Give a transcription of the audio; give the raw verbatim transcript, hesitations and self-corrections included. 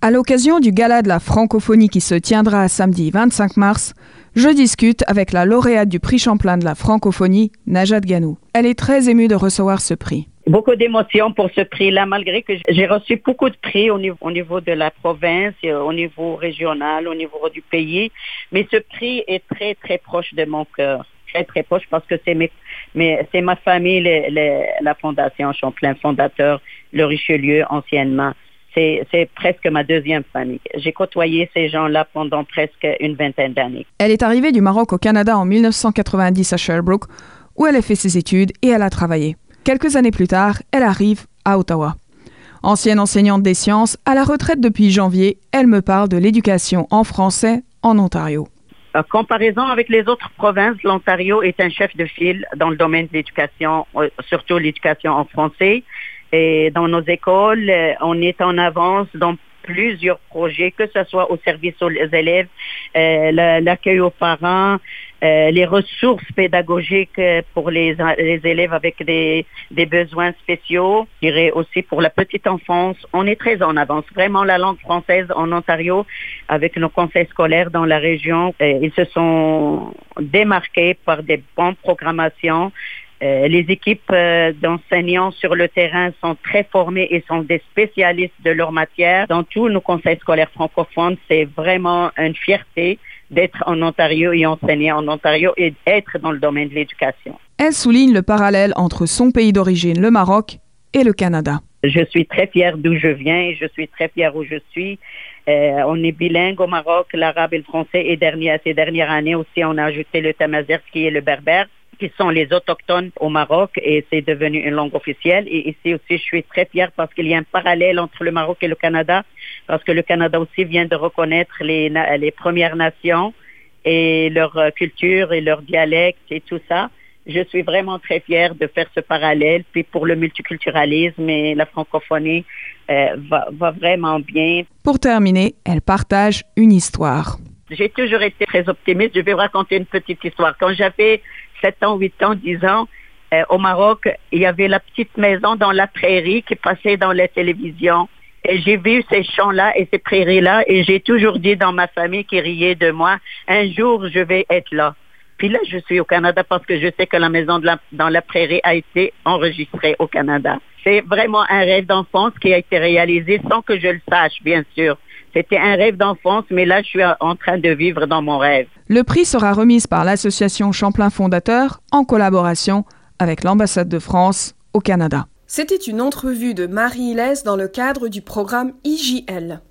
À l'occasion du Gala de la francophonie qui se tiendra samedi vingt-cinq mars, je discute avec la lauréate du prix Champlain de la francophonie, Najat Ganou. Elle est très émue de recevoir ce prix. Beaucoup d'émotions pour ce prix-là, malgré que j'ai reçu beaucoup de prix au niveau, au niveau de la province, au niveau régional, au niveau du pays. Mais ce prix est très, très proche de mon cœur. Très, très proche parce que c'est, mes, mes, c'est ma famille, les, les, la Fondation Champlain, fondateur, le Richelieu anciennement. C'est, c'est presque ma deuxième famille. J'ai côtoyé ces gens-là pendant presque une vingtaine d'années. Elle est arrivée du Maroc au Canada en dix-neuf cent quatre-vingt-dix à Sherbrooke, où elle a fait ses études et elle a travaillé. Quelques années plus tard, elle arrive à Ottawa. Ancienne enseignante des sciences, à la retraite depuis janvier, elle me parle de l'éducation en français en Ontario. En comparaison avec les autres provinces, l'Ontario est un chef de file dans le domaine de l'éducation, surtout l'éducation en français. Et dans nos écoles, on est en avance dans plusieurs projets, que ce soit au service aux élèves, euh, l'accueil aux parents, euh, les ressources pédagogiques pour les, les élèves avec des, des besoins spéciaux. Je dirais aussi pour la petite enfance, on est très en avance. Vraiment, la langue française en Ontario, avec nos conseils scolaires dans la région, euh, ils se sont démarqués par des bonnes programmations. Euh, les équipes euh, d'enseignants sur le terrain sont très formées et sont des spécialistes de leur matière. Dans tous nos conseils scolaires francophones, c'est vraiment une fierté d'être en Ontario et enseigner en Ontario et d'être dans le domaine de l'éducation. Elle souligne le parallèle entre son pays d'origine, le Maroc, et le Canada. Je suis très fière d'où je viens et je suis très fière où je suis. Euh, on est bilingue au Maroc, l'arabe et le français. Et dernière, ces dernières années aussi, on a ajouté le tamazight qui est le berbère, qui sont les autochtones au Maroc, et c'est devenu une langue officielle. Et ici aussi, je suis très fière parce qu'il y a un parallèle entre le Maroc et le Canada, parce que le Canada aussi vient de reconnaître les, les Premières Nations et leur culture et leur dialecte et tout ça. Je suis vraiment très fière de faire ce parallèle. Puis pour le multiculturalisme et la francophonie euh, va, va vraiment bien. Pour terminer, elle partage une histoire. J'ai toujours été très optimiste. Je vais vous raconter une petite histoire. Quand j'avais sept ans, huit ans, dix ans, euh, au Maroc, il y avait la petite maison dans la prairie qui passait dans la télévision. Et j'ai vu ces champs-là et ces prairies-là et j'ai toujours dit dans ma famille qui riait de moi, un jour je vais être là. Puis là, je suis au Canada parce que je sais que la maison de la, dans la prairie a été enregistrée au Canada. C'est vraiment un rêve d'enfance qui a été réalisé sans que je le sache, bien sûr. C'était un rêve d'enfance, mais là, je suis en train de vivre dans mon rêve. Le prix sera remis par l'association Champlain Fondateur en collaboration avec l'ambassade de France au Canada. C'était une entrevue de Marie Hilès dans le cadre du programme I J L.